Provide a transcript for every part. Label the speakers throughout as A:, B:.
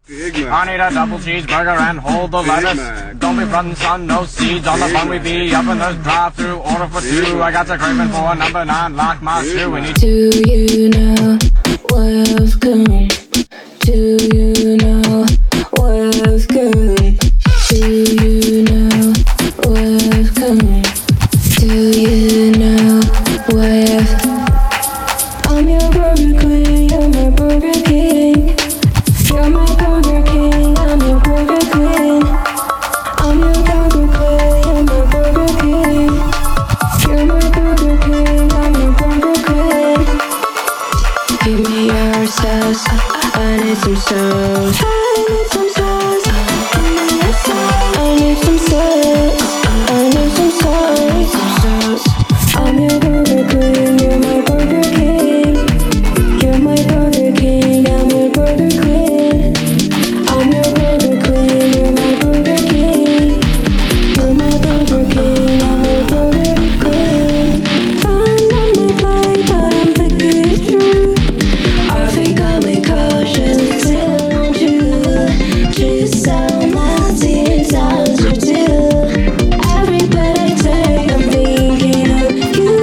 A: I need a double cheeseburger and hold the lettuce. Don't be running, son, no seeds on the bun. We be up in the drive-thru, order for two. I got the craving for a number 9, lock my shoe. We need.
B: Do you know where I've come? Do you know where I've come? Do you know where I've come? Do you know where I'm your Burger Queen, you're my Burger King. You're my Burger King, I'm your Burger Queen. I'm your Burger Queen, you're my Burger King. You're my Burger King, I'm your Burger Queen. Give me your sauce, I need some sauce. I need some sauce, give me your sauce. I need some sauce, I need some sauce. I'm your Burger Queen, you're my Burger King. You're my Burger King, I'm your Burger Queen. I'm your Burger Queen, you're my Burger King. You're my Burger King, I'm your Burger Queen. Time's on my plate, but I'm thinking it's true. I think I'm in caution, still on you. Just how my tears sounds you do. Every breath I take, I'm thinking of you.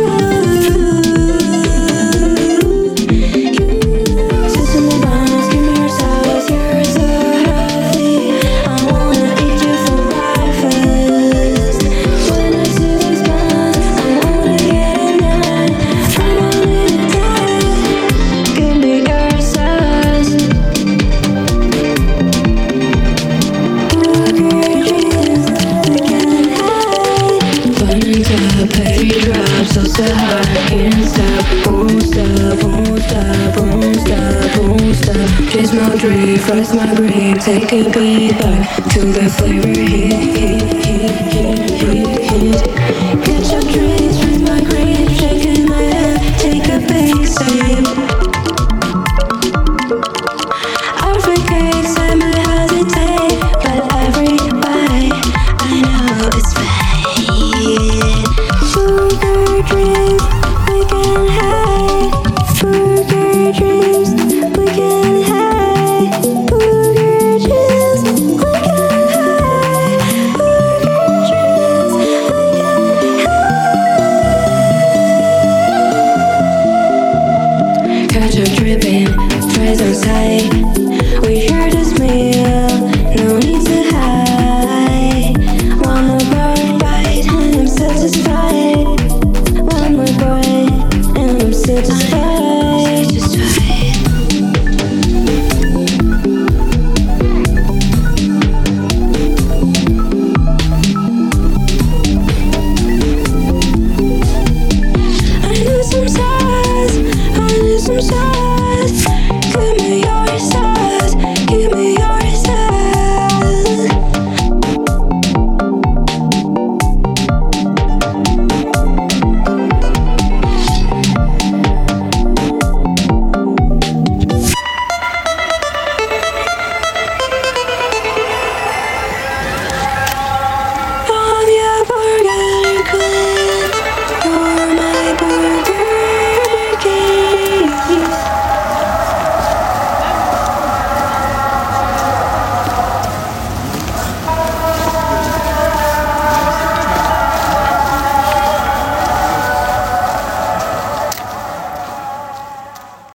B: Sesame buns, give me your sauce, you're so healthy. I wanna eat you for breakfast. When I see those buns, I wanna get a nut. I don't need a date, give me your sauce. Burger cheese, I can't hide. Bun and top, petty drops, so hot, can't stop, won't stop, won't stop, won't stop, won't stop. Chase my dream, frost my grape, take a bite back, feel the flavor hit, hit, hit, hit, hit, hit. Get your drinks with my grape, shaking my head, take a big sip.